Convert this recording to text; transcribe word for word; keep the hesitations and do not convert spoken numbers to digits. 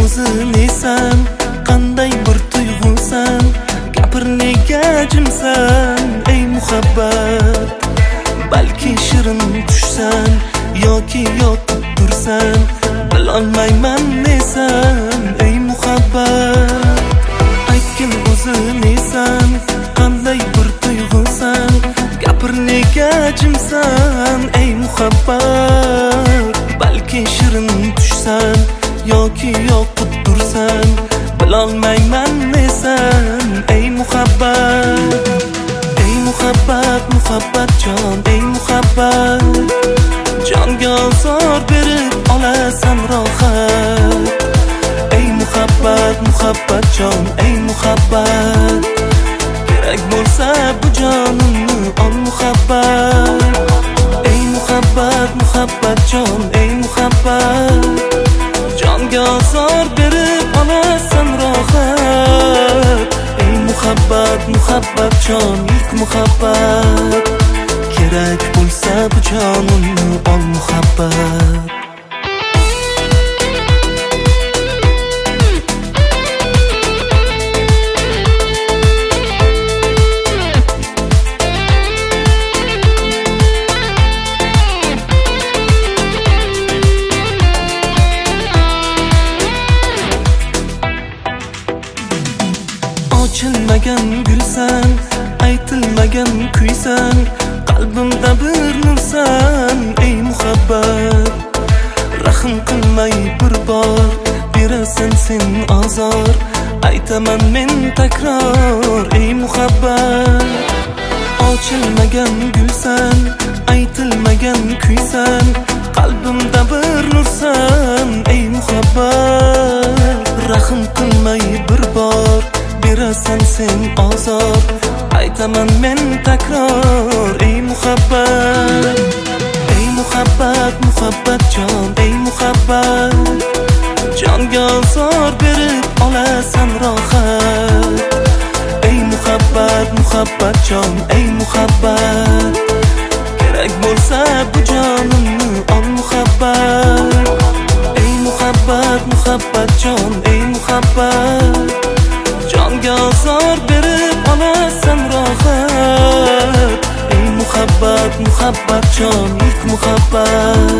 o'zing esan, qanday bir tuyg'usan, gapir nega jimsan ey muhabbat. Balki shirin tushsan yoki yotib tursan, bilolmayman nesan ey muhabbat. Aytgin o'zing esan, qanday bir tuyg'usan, gapir nega jimsan ey muhabbat. Balki shirin tushsan yoki yoqib tursan, bilolmayman nesan ey muhabbat. Ey muhabbat, muhabbat jon, ey muhabbat, jonga ozor berib olasan rohat. Ey muhabbat, muhabbat jon, ey muhabbat, kerak bo'lsa bu jonimni ol muhabbat. Ey muhabbat, muhabbat jon, ey muhabbat, jonga ozor berib olasan rohat. Ey muhabbat, muhabbat jon, ilk muhabbat, kerak bo'lsa bu jonimni ol muhabbat. Ochilmagan gulsan, aytilmagan kuysan, qalbimda bir nursan ey muhabbat. Rahm qilmay bir bor berasan sen azor, aytaman men takror ey muhabbat. Ochilmagan gulsan, aytilmagan kuysan, qalbimda bir nursan ey muhabbat. Rahm qilmay bir bor berasan sen azor, aytaman men takror ey muhabbat. Ey muhabbat, muhabbat jon, ey muhabbat, jonga azor berib olasan rohat. Ey muhabbat, muhabbat jon, ey muhabbat, kerak bo'lsa bu jonimni ol muhabbat. Ey muhabbat, muhabbat jon, ey muhabbat, jonga ozor berib olasan rohat. Ey muhabbat, muhabbat jon, ilk muhabbat,